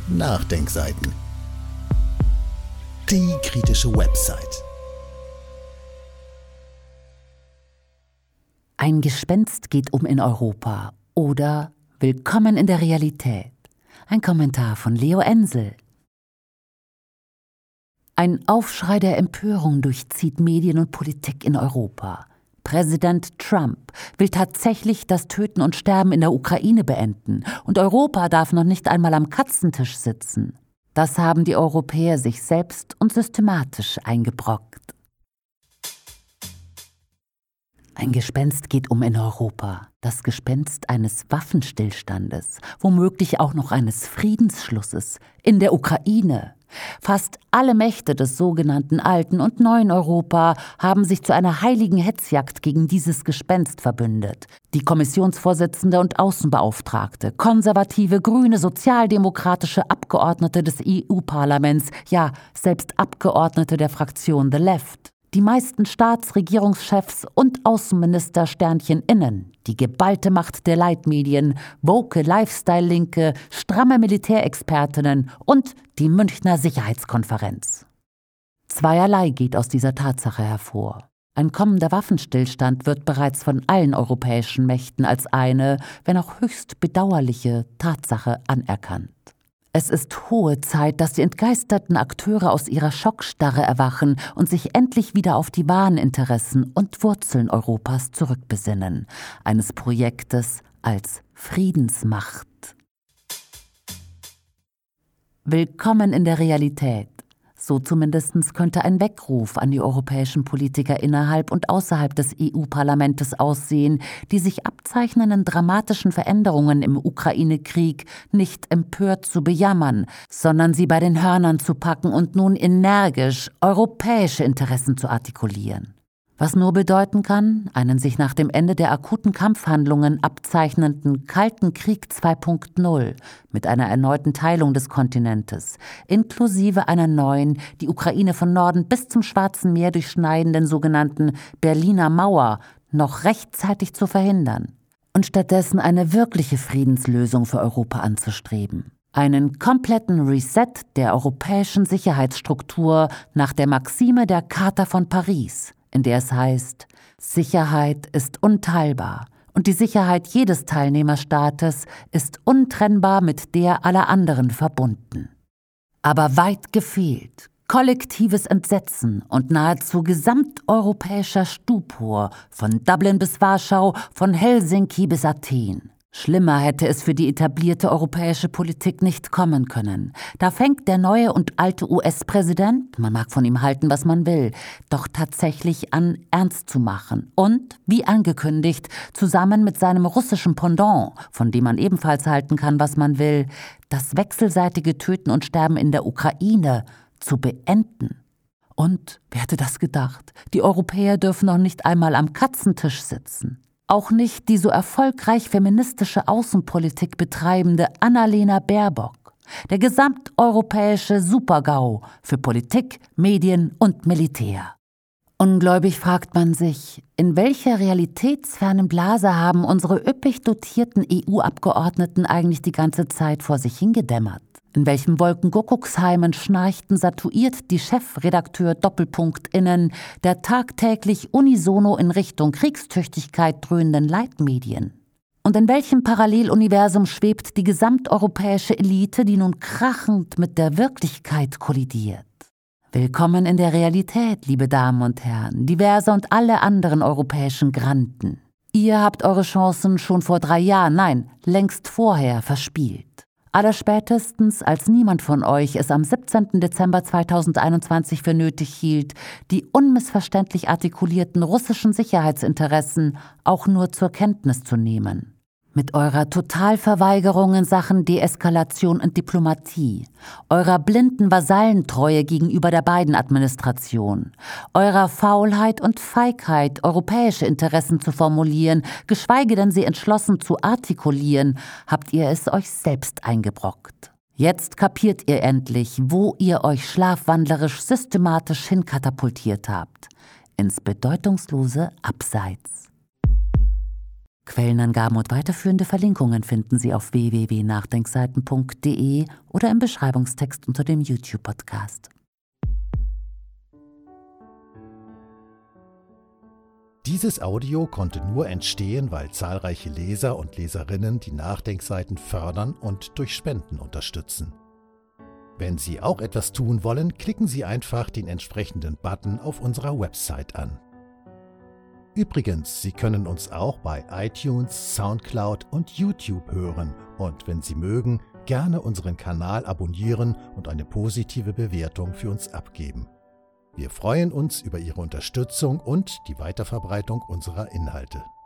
Nachdenkseiten. Die kritische Website. Ein Gespenst geht um in Europa oder Willkommen in der Realität. Ein Kommentar von Leo Ensel. Ein Aufschrei der Empörung durchzieht Medien und Politik in Europa. Präsident Trump will tatsächlich das Töten und Sterben in der Ukraine beenden und Europa darf noch nicht einmal am Katzentisch sitzen. Das haben die Europäer sich selbst und systematisch eingebrockt. Ein Gespenst geht um in Europa. Das Gespenst eines Waffenstillstandes, womöglich auch noch eines Friedensschlusses in der Ukraine. Fast alle Mächte des sogenannten alten und neuen Europa haben sich zu einer heiligen Hetzjagd gegen dieses Gespenst verbündet. Die Kommissionsvorsitzende und Außenbeauftragte, konservative, grüne, sozialdemokratische Abgeordnete des EU-Parlaments, ja, selbst Abgeordnete der Fraktion The Left. Die meisten Regierungschefs und Außenminister innen, die geballte Macht der Leitmedien, woke Lifestyle-Linke, stramme Militärexpertinnen und die Münchner Sicherheitskonferenz. Zweierlei geht aus dieser Tatsache hervor. Ein kommender Waffenstillstand wird bereits von allen europäischen Mächten als eine, wenn auch höchst bedauerliche Tatsache anerkannt. Es ist hohe Zeit, dass die entgeisterten Akteure aus ihrer Schockstarre erwachen und sich endlich wieder auf die wahren Interessen und Wurzeln Europas zurückbesinnen, eines Projektes als Friedensmacht. Willkommen in der Realität. So zumindest könnte ein Weckruf an die europäischen Politiker innerhalb und außerhalb des EU-Parlaments aussehen, die sich abzeichnenden dramatischen Veränderungen im Ukraine-Krieg nicht empört zu bejammern, sondern sie bei den Hörnern zu packen und nun energisch europäische Interessen zu artikulieren. Was nur bedeuten kann, einen sich nach dem Ende der akuten Kampfhandlungen abzeichnenden Kalten Krieg 2.0 mit einer erneuten Teilung des Kontinentes, inklusive einer neuen, die Ukraine von Norden bis zum Schwarzen Meer durchschneidenden sogenannten Berliner Mauer, noch rechtzeitig zu verhindern und stattdessen eine wirkliche Friedenslösung für Europa anzustreben. Einen kompletten Reset der europäischen Sicherheitsstruktur nach der Maxime der Charta von Paris, in der es heißt, Sicherheit ist unteilbar und die Sicherheit jedes Teilnehmerstaates ist untrennbar mit der aller anderen verbunden. Aber weit gefehlt, kollektives Entsetzen und nahezu gesamteuropäischer Stupor von Dublin bis Warschau, von Helsinki bis Athen. Schlimmer hätte es für die etablierte europäische Politik nicht kommen können. Da fängt der neue und alte US-Präsident, man mag von ihm halten, was man will, doch tatsächlich an, ernst zu machen. Und, wie angekündigt, zusammen mit seinem russischen Pendant, von dem man ebenfalls halten kann, was man will, das wechselseitige Töten und Sterben in der Ukraine zu beenden. Und, wer hätte das gedacht, die Europäer dürfen noch nicht einmal am Katzentisch sitzen. Auch nicht die so erfolgreich feministische Außenpolitik betreibende Annalena Baerbock, der gesamteuropäische Super-GAU für Politik, Medien und Militär. Ungläubig fragt man sich, in welcher realitätsfernen Blase haben unsere üppig dotierten EU-Abgeordneten eigentlich die ganze Zeit vor sich hingedämmert? In welchen Wolkenkuckucksheimen schnarchten satuiert die Chefredakteur innen der tagtäglich unisono in Richtung Kriegstüchtigkeit dröhnenden Leitmedien? Und in welchem Paralleluniversum schwebt die gesamteuropäische Elite, die nun krachend mit der Wirklichkeit kollidiert? Willkommen in der Realität, liebe Damen und Herren, diverse und alle anderen europäischen Granden. Ihr habt eure Chancen schon vor 3 Jahren, nein, längst vorher verspielt. Allerspätestens, als niemand von euch es am 17. Dezember 2021 für nötig hielt, die unmissverständlich artikulierten russischen Sicherheitsinteressen auch nur zur Kenntnis zu nehmen. Mit eurer Totalverweigerung in Sachen Deeskalation und Diplomatie, eurer blinden Vasallentreue gegenüber der Biden-Administration, eurer Faulheit und Feigheit, europäische Interessen zu formulieren, geschweige denn sie entschlossen zu artikulieren, habt ihr es euch selbst eingebrockt. Jetzt kapiert ihr endlich, wo ihr euch schlafwandlerisch systematisch hinkatapultiert habt. Ins bedeutungslose Abseits. Quellenangaben und weiterführende Verlinkungen finden Sie auf www.nachdenkseiten.de oder im Beschreibungstext unter dem YouTube-Podcast. Dieses Audio konnte nur entstehen, weil zahlreiche Leser und Leserinnen die Nachdenkseiten fördern und durch Spenden unterstützen. Wenn Sie auch etwas tun wollen, klicken Sie einfach den entsprechenden Button auf unserer Website an. Übrigens, Sie können uns auch bei iTunes, Soundcloud und YouTube hören und wenn Sie mögen, gerne unseren Kanal abonnieren und eine positive Bewertung für uns abgeben. Wir freuen uns über Ihre Unterstützung und die Weiterverbreitung unserer Inhalte.